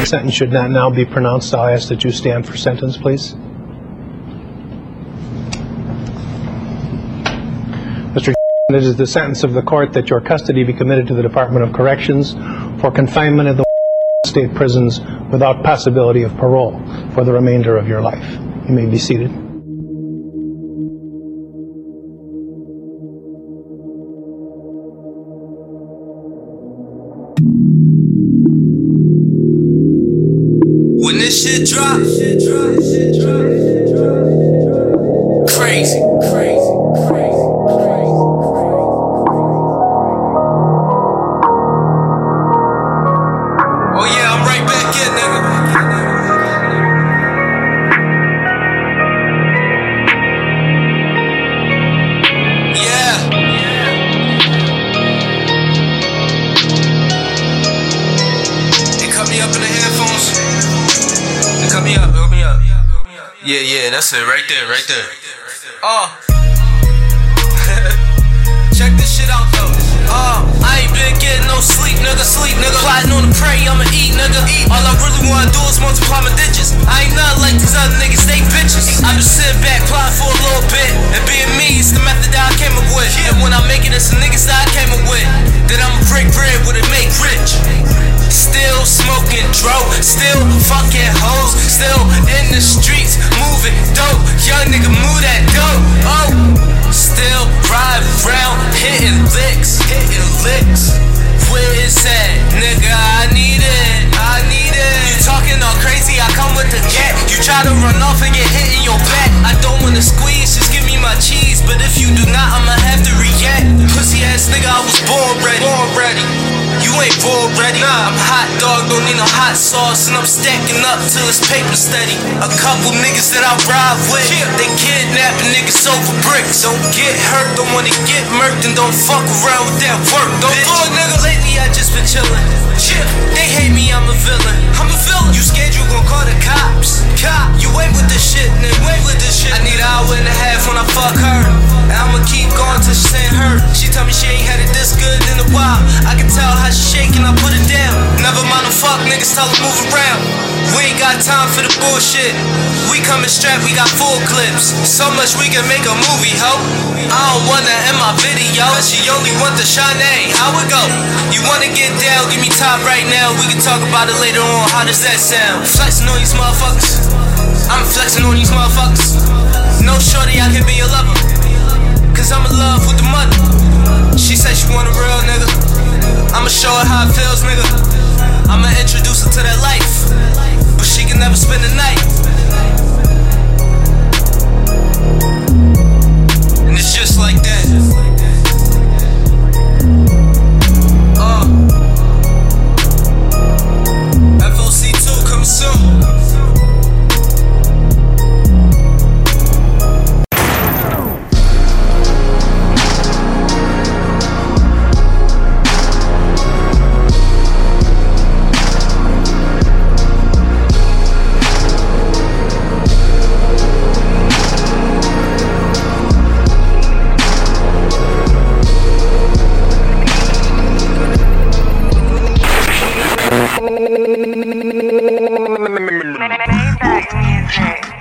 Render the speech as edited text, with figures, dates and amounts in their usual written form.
sentence should not now be pronounced. I'll ask that you stand for sentence, please. Mr. It is the sentence of the court that your custody be committed to the Department of Corrections for confinement in the state prisons without possibility of parole for the remainder of your life. You may be seated. When this shit drop, crazy. Oh yeah, I'm right back in, nigga. Yeah. They cut me up in the headphones. Cut me up, hook me up. Yeah, that's it, right there. Check this shit out though. I ain't been getting no sleep, nigga. Plotting on the prey, I'ma eat, nigga. All I really wanna do is multiply my digits. I ain't nothing like these other niggas, they bitches. I just sit back, plot for a little bit. And being me is the method that I came up with. And when I make it, it's the niggas that I came up with. Then I'ma break bread with it, make rich. Still smoking dope, still fucking hoes, still in the streets, moving dope. Young nigga move that dope. Oh, still ride around, hitting licks. Where is that, nigga? I need it. You talking all crazy? I come with the cat. You try to run off and get hit in your back. I don't wanna squeeze, just give me my cheese. But if you do not, I'ma have to react. Pussy ass nigga, I was born ready. You ain't born ready. Nah, I'm hot dog, don't need no hot sauce. And I'm stacking up till it's paper steady. A couple niggas that I ride with, they kidnapping niggas over bricks. Don't get hurt, don't wanna get murked. And don't fuck around with that work. Don't do it, nigga. Lately I just been chillin'. They hate me, I'm a villain. You scared you gon' call the cops? You ain't with this shit, nigga. I need an hour and a half when I fuck her. And I'ma keep going till she ain't hurt. She tell me she ain't had it this good in a while. I can tell how she shaking, I put it down. Never mind the fuck niggas, tell her move around. We ain't got time for the bullshit. We coming strapped, we got full clips. So much we can make a movie, ho. I don't want that in my video. She only want the Shanae, how it go? You wanna get down, give me top right now. We can talk about it later on, how does that sound? Flexing on these motherfuckers, I'm flexing on these motherfuckers. No shorty, I can be your lover, cause I'm in love with the money. She said she want a real nigga, I'ma show her how it feels, nigga. I'ma introduce her to that life, but she can never spend the night. And it's just like that. FOC2 coming soon. Maybach music.